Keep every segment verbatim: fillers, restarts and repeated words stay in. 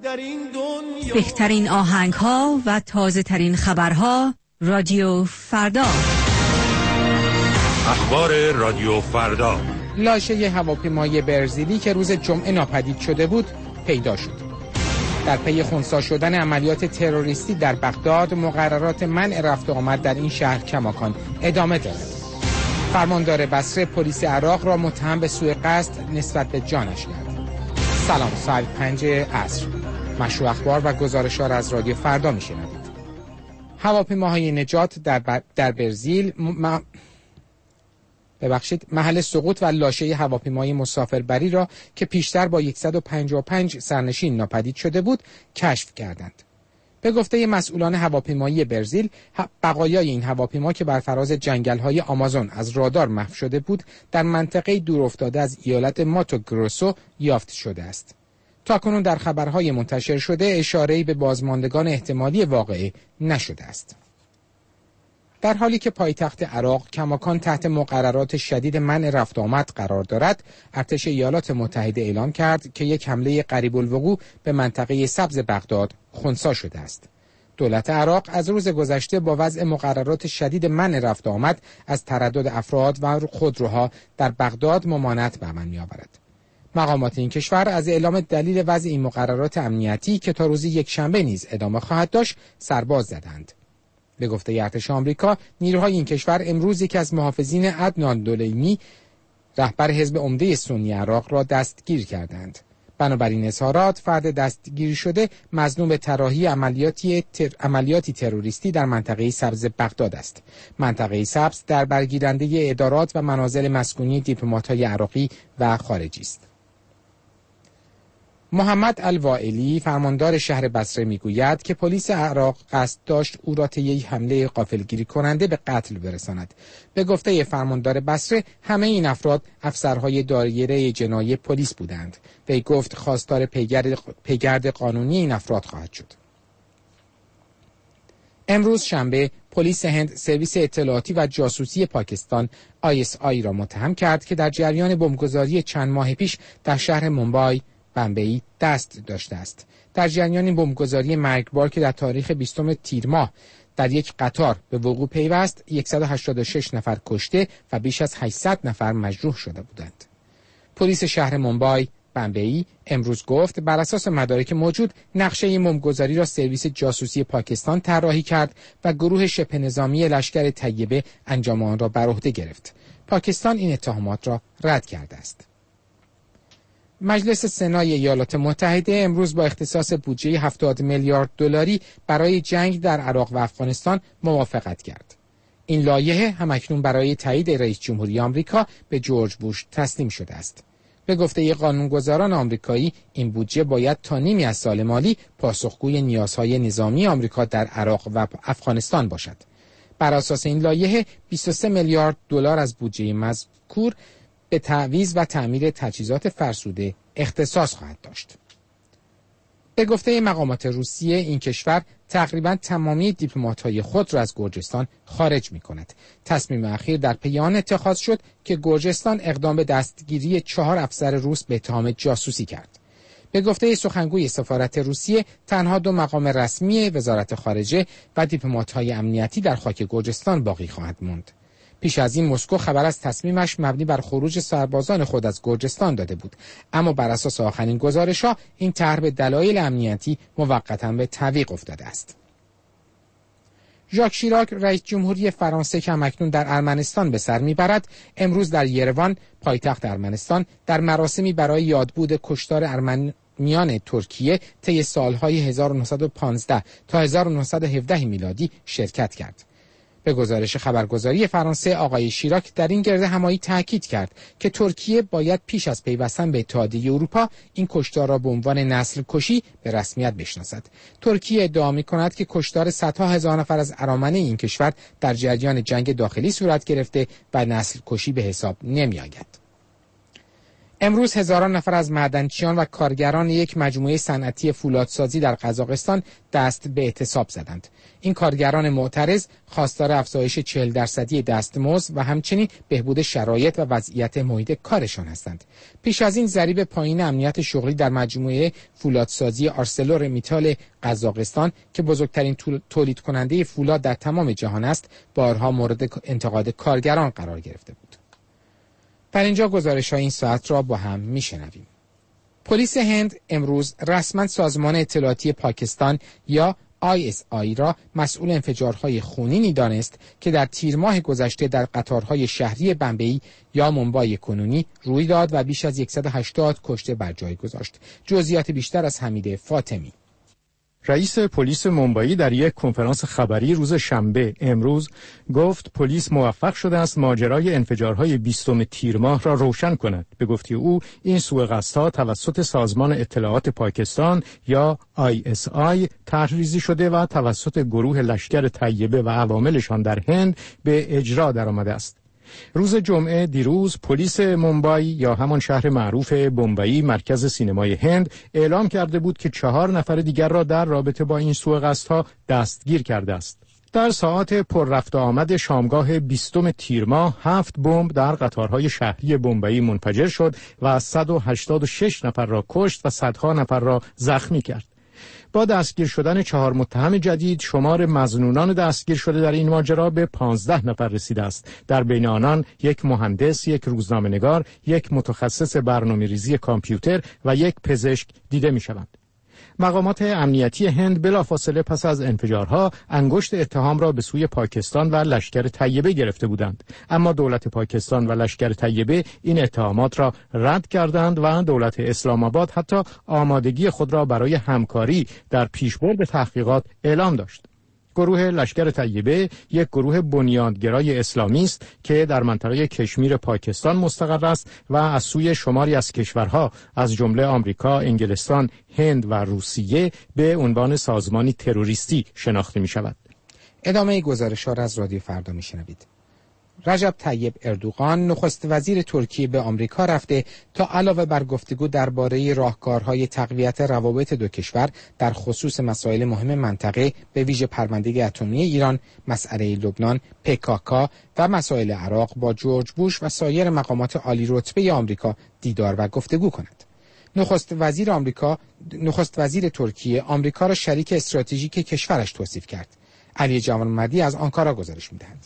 بهترین آهنگ ها و تازه ترین خبرها. رادیو فردا. اخبار رادیو فردا. لاشه هواپیمای برزیلی که روز جمعه ناپدید شده بود پیدا شد. در پی خنثی شدن عملیات تروریستی در بغداد، مقررات منع رفت و آمد در این شهر کماکان ادامه دارد. فرماندار بصره پلیس عراق را متهم به سوء قصد نسبت به جانش کرد. سلام، ساعت پنج عصر. مشروع اخبار و گزارش‌ها را از رادیو فردا می‌شنوید. هواپیماهای نجات در, ب... در برزیل م... ببخشید محل سقوط و لاشه هواپیمای مسافربری را که پیشتر با صد و پنجاه و پنج سرنشین ناپدید شده بود کشف کردند. به گفته مسئولان هواپیمایی برزیل، بقایای این هواپیما که بر فراز جنگل‌های آمازون از رادار محو شده بود، در منطقه دورافتاده از ایالت ماتو گروسو یافت شده است. تاکنون در خبرهای منتشر شده اشاره‌ای به بازماندگان احتمالی واقعه نشده است. در حالی که پایتخت عراق کماکان تحت مقررات شدید منع رفت و آمد قرار دارد، ارتش ایالات متحده اعلام کرد که یک حمله قریب الوقوع به منطقه سبز بغداد خنثی شده است. دولت عراق از روز گذشته با وضع مقررات شدید منع رفت و آمد از تردد افراد و خودروها در بغداد ممانعت به عمل می‌آورد. مقامات این کشور از اعلام دلیل وضع این مقررات امنیتی که تا روز یکشنبه نیز ادامه خواهد داشت سرباز زدند. به گفته ارتش آمریکا، نیروهای این کشور امروز یکی از محافظین عدنان دولیمی، رهبر حزب عمده سنی عراق را دستگیر کردند. بنابراین اظهارات، فرد دستگیر شده مظنون به طراحی عملیاتی تر... عملیاتی تروریستی در منطقه سبز بغداد است. منطقه سبز در برگیرنده ادارات و منازل مسکونی دیپلمات‌های عراقی و خارجی است. محمد الوائلی، فرماندار شهر بصره، میگوید که پلیس عراق قصد داشت او را طی یک حمله غافلگیری کننده به قتل برساند. به گفته فرماندار بصره، همه این افراد افسرهای دایره جنایی پلیس بودند. وی گفت خواستار پیگرد, پیگرد قانونی این افراد خواهد شد. امروز شنبه، پلیس هند سرویس اطلاعاتی و جاسوسی پاکستان آی اس آی را متهم کرد که در جریان بمبگذاری چند ماه پیش در شهر مومبای بمبئی دست داشته است. در جریان این بمبگذاری مرگبار که در تاریخ بیستم تیر ماه در یک قطار به وقوع پیوست، صد و هشتاد و شش نفر کشته و بیش از هشتصد نفر مجروح شده بودند. پلیس شهر مومبای بمبئی امروز گفت بر اساس مدارک موجود نقشه این بمبگذاری را سرویس جاسوسی پاکستان طراحی کرد و گروه شبه نظامی لشکر طیبه انجام آن را بر عهده گرفت. پاکستان این اتهامات را رد کرده است. مجلس سنای ایالات متحده امروز با اختصاص بودجه هفتاد میلیارد دلاری برای جنگ در عراق و افغانستان موافقت کرد. این لایحه همکنون برای تایید رئیس جمهوری آمریکا به جورج بوش تسلیم شده است. به گفته قانونگذاران آمریکایی، این بودجه باید تا نیمی از سال مالی پاسخگوی نیازهای نظامی آمریکا در عراق و افغانستان باشد. بر اساس این لایحه بیست و سه میلیارد دلار از بودجه مذکور به تعویض و تعمیر تجهیزات فرسوده اختصاص خواهد داشت. به گفته مقامات روسیه، این کشور تقریباً تمامی دیپلمات‌های خود را از گرجستان خارج می‌کند. تصمیم اخیر در پی آن اتخاذ شد که گرجستان اقدام به دستگیری چهار افسر روس به اتهام جاسوسی کرد. به گفته سخنگوی سفارت روسیه، تنها دو مقام رسمی وزارت خارجه و دیپلمات‌های امنیتی در خاک گرجستان باقی خواهد ماند. پیش از این مسکو خبر از تصمیمش مبنی بر خروج سربازان خود از گرجستان داده بود، اما بر اساس آخرین گزارش‌ها این طرح به دلایل امنیتی موقتاً به تعویق افتاده است. ژاک شیراک، رئیس جمهوری فرانسه که همکنون در ارمنستان به سر میبرد، امروز در یروان، پایتخت ارمنستان، در مراسمی برای یادبود کشتار ارمنیان ترکیه طی سالهای هزار و نهصد و پانزده تا هزار و نهصد و هفده میلادی شرکت کرد. به گزارش خبرگزاری فرانسه، آقای شیراک در این گرد همایی تاکید کرد که ترکیه باید پیش از پیوستن به اتحادیه اروپا این کشتار را به عنوان نسل کشی به رسمیت بشناسد. ترکیه ادعا می‌کند که کشتار صدها هزار نفر از ارامن این کشور در جریان جنگ داخلی صورت گرفته و نسل کشی به حساب نمی‌آید. امروز هزاران نفر از معدنچیان و کارگران یک مجموعه صنعتی فولادسازی در قزاقستان دست به اعتصاب زدند. این کارگران معترض خواستار افزایش چهل درصدی دستمزد و همچنین بهبود شرایط و وضعیت محیط کارشان هستند. پیش از این ضریب پایین امنیت شغلی در مجموعه فولادسازی آرسلور میتال قزاقستان که بزرگترین تولید کننده فولاد در تمام جهان است، بارها مورد انتقاد کارگران قرار گرفته بود. در اینجا گزارش‌های این ساعت را با هم میشنویم. پلیس هند امروز رسما سازمان اطلاعاتی پاکستان یا آی اس آی را مسئول انفجارهای خونینی دانست که در تیر ماه گذشته در قطارهای شهری بمبئی یا ممبای کنونی روی داد و بیش از صد و هشتاد کشته بر جای گذاشت. جزئیات بیشتر از حمید فاطمی. رئیس پلیس ممبئی در یک کنفرانس خبری روز شنبه امروز گفت پلیس موفق شده است ماجرای انفجارهای بیستم تیر ماه را روشن کند. به گفته او این سوءقصدها توسط سازمان اطلاعات پاکستان یا آی اس آی طرح‌ریزی شده و توسط گروه لشکر طیبه و عواملشان در هند به اجرا درآمده است. روز جمعه دیروز پلیس ممبئی یا همان شهر معروف بمبئی مرکز سینمای هند اعلام کرده بود که چهار نفر دیگر را در رابطه با این سوءقصدها دستگیر کرده است. در ساعات پر رفت و آمد شامگاه بیستم تیر ماه هفت بمب در قطارهای شهری بمبئی منفجر شد و صد و هشتاد و شش نفر را کشت و صدها نفر را زخمی کرد. با دستگیر شدن چهار متهم جدید شمار مظنونان دستگیر شده در این ماجرا به پانزده نفر رسیده است. در بین آنان یک مهندس، یک روزنامه‌نگار، یک متخصص برنامه‌ریزی کامپیوتر و یک پزشک دیده می‌شوند. مقامات امنیتی هند بلافاصله پس از انفجارها انگشت اتهام را به سوی پاکستان و لشکر طیبه گرفته بودند، اما دولت پاکستان و لشکر طیبه این اتهامات را رد کردند و دولت اسلام آباد حتی آمادگی خود را برای همکاری در پیشبرد تحقیقات اعلام داشت. گروه لشکر طیبه یک گروه بنیادگرای اسلامی است که در منطقه کشمیر پاکستان مستقر است و از سوی شماری از کشورها از جمله آمریکا، انگلستان، هند و روسیه به عنوان سازمانی تروریستی شناخته می شود. ادامه گزارش‌ها را از رادیو فردا میشنوید. رجب طیب اردوغان نخست وزیر ترکیه به آمریکا رفته تا علاوه بر گفتگو درباره راهکارهای تقویت روابط دو کشور در خصوص مسائل مهم منطقه به ویژه پرونده اتمی ایران، مسئله لبنان، پی کی کی و مسائل عراق با جورج بوش و سایر مقامات عالی رتبه آمریکا دیدار و گفتگو کند. نخست وزیر آمریکا نخست وزیر ترکیه آمریکا را شریک استراتژیک کشورش توصیف کرد. علی جوانمردی از آنکارا گزارش می‌دهد.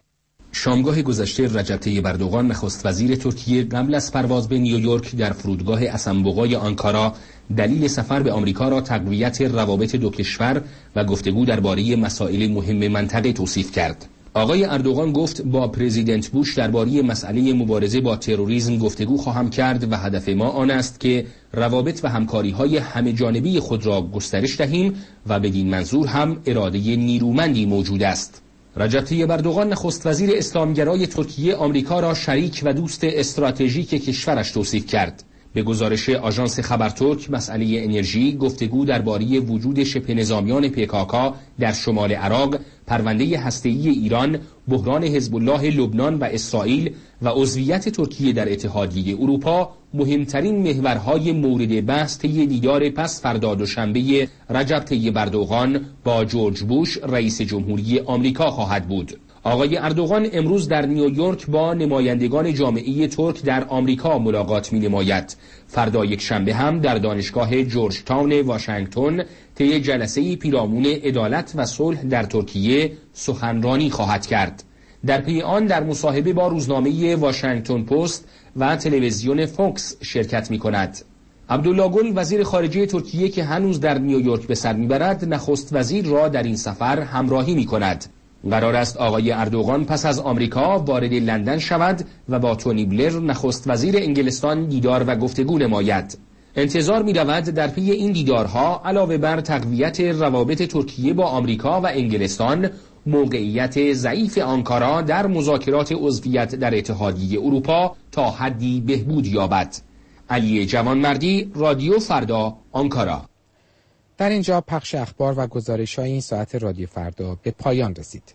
شامگاه گذشته رجب طیب اردوغان نخست وزیر ترکیه قبل از پرواز به نیویورک در فرودگاه اسنبوغای آنکارا دلیل سفر به آمریکا را تقویت روابط دو کشور و گفتگو درباره مسائل مهم منطقه توصیف کرد. آقای اردوغان گفت با پرزیدنت بوش درباره مسئله مبارزه با تروریسم گفتگو خواهم کرد و هدف ما آن است که روابط و همکاری‌های همه جانبه خود را گسترش دهیم و بدین منظور هم اراده نیرومندی موجود است. رجب طیب اردوغان نخست وزیر اسلامگرای ترکیه آمریکا را شریک و دوست استراتژیک کشورش توصیف کرد. به گزارش آژانس خبر ترک مسئله انرژی، گفتگو درباره وجود شبه نظامیان پی کی کی در شمال عراق، پرونده هسته‌ای ایران، بحران حزب الله لبنان و اسرائیل و عضویت ترکیه در اتحادیه اروپا مهمترین محورهای مورد بحث طی دیدار پس فردا دوشنبه رجب طیب اردوغان با جورج بوش رئیس جمهوری آمریکا خواهد بود. آقای اردوغان امروز در نیویورک با نمایندگان جامعه ترک در آمریکا ملاقات می‌نماید. فردا یک شنبه هم در دانشگاه جورج تاون واشنگتن طی جلسه پیرامون عدالت و صلح در ترکیه سخنرانی خواهد کرد. در پی آن در مصاحبه با روزنامه واشنگتن پست و تلویزیون فوکس شرکت می‌کند. عبدالله گل وزیر خارجه ترکیه که هنوز در نیویورک به سر می‌برد نخست وزیر را در این سفر همراهی می‌کند. قرار است آقای اردوغان پس از آمریکا وارد لندن شود و با تونی بلر نخست وزیر انگلستان دیدار و گفتگو نماید. انتظار می رود در پی این دیدارها علاوه بر تقویت روابط ترکیه با آمریکا و انگلستان، موقعیت ضعیف آنکارا در مذاکرات عضویت در اتحادیه اروپا تا حدی بهبود یابد. علی جوانمردی، رادیو فردا، آنکارا. در اینجا پخش اخبار و گزارش‌های این ساعت رادیو فردا به پایان رسید.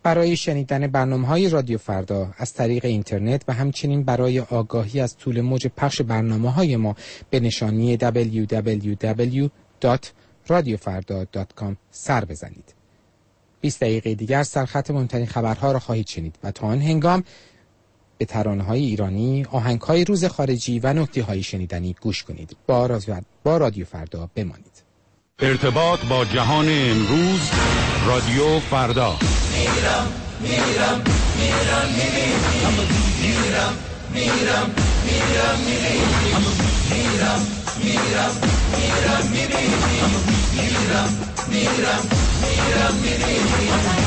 برای شنیدن برنامه‌های رادیو فردا از طریق اینترنت و همچنین برای آگاهی از طول موج پخش برنامه‌های ما به نشانی دبلیو دبلیو دبلیو دات رادیو فردا دات کام سر بزنید. بیست دقیقه دیگر سرخط مهمترین خبرها را خواهید شنید و تا آن هنگام به ترانه‌های ایرانی، آهنگ‌های روز خارجی و نکته‌های شنیدنی گوش کنید. با رادیو, با رادیو فردا بمانید. ارتباط با جهان امروز، رادیو فردا. میرم میرم میرم میرم میرم میرم میرم میرم میرم میرم میرم میرم میرم میرم میرم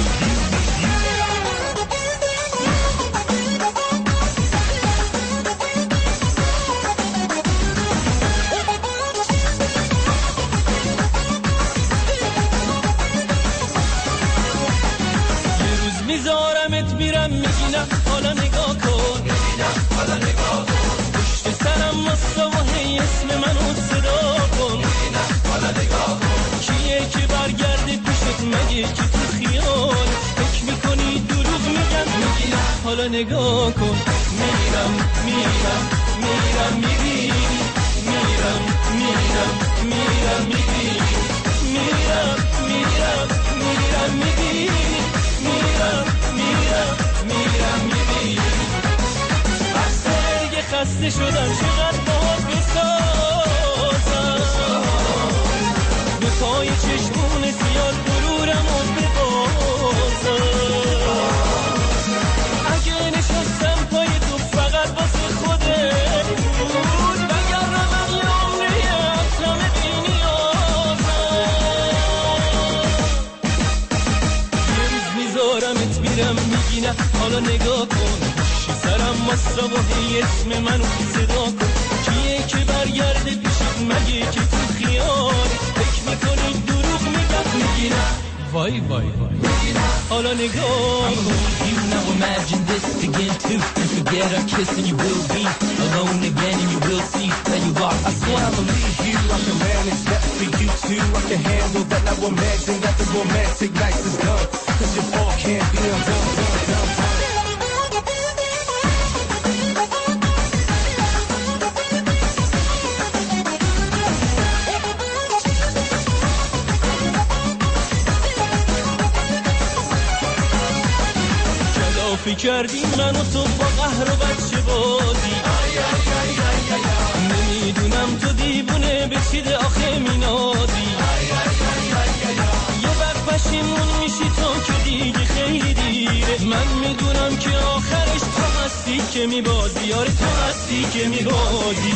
میذارمت میرم میگینم حالا نگاه کن میگینم حالا نگاه کن پشت سرم واسه و هی اسم منو صدا کن میگینم حالا نگاه کن کیه که برگرده پیشت مگه که تو خیال فکر میکنی دروغ میگم میگینم حالا نگاه کن میرم میرم میرم میبینی میرم میرم میرم میبینی میرم میرم میرم میبینی میرم میرم میرم میبینی بسته دیگه خسته شدم چقدر باهات بسازم به پای چشمون سیاد غرورم و ببازم اگه نشستم پای تو فقط واسه خودت بود وگرنه من یه عمری اصلا بینی میذارمت میرم میگینم حالا نگاه کن پشت سرم ماسا و هی اسم منو صدا کن کیه که برگرده پیشت مگه که تو خیال فکر میکنی دروغ میگم میگینم وای وای وای حالا نگاه کن you now imagine this again too and forget our kiss and you will be alone again and you will see that you lost I swear I believe you I can manage that for you too I can handle that now imagine that the romantic nights is done cause it all can't be undone done, done, done. کلافی کردی من و تو با قهر و بچه بازی نمیدونم تو دیوونه به چیده آخه مینازی یه وقت پشیمون میشی تو که دیگه خیلی دیره من میدونم که آخرش تو هستی که میبازی آره تو هستی که میبازی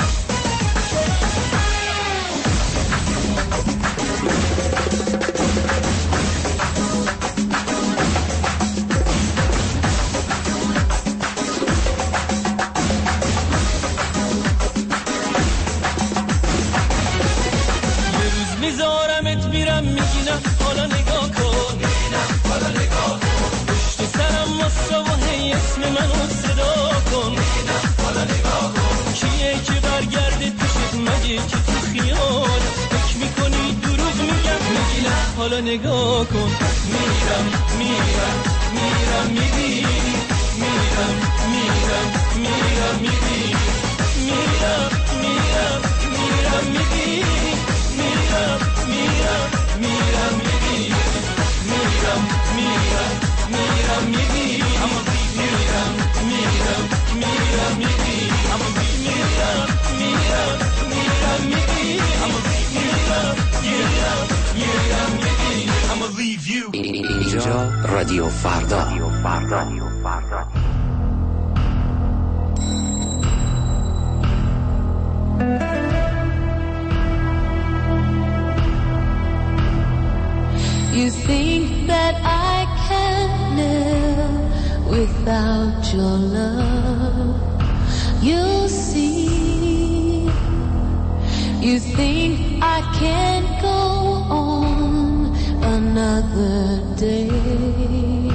میذارمت میرم میگینم حالا نگاه کن میگینم حالا نگاه کن پشت سرم واسه و هی اسم منو صدا کن میگینم حالا نگاه کن کیه که برگرده پیشت مگه که تو خیال فکر میکنی دروغ میگم میگینم حالا نگاه کن میرم میرم میرم میبینی میرم میرم میرم میبینی میرم میرم میرم میبینی میرم میرم میرم میبینی میرم میرم میرم میبینی میرم میرم میرم میبینی میرم میرم میرم میبینی میرم میرم میرم میبینی I'ma leave you اینجا رادیو فردا. You think that I can live without your love. You'll see. You think I can't go on another day.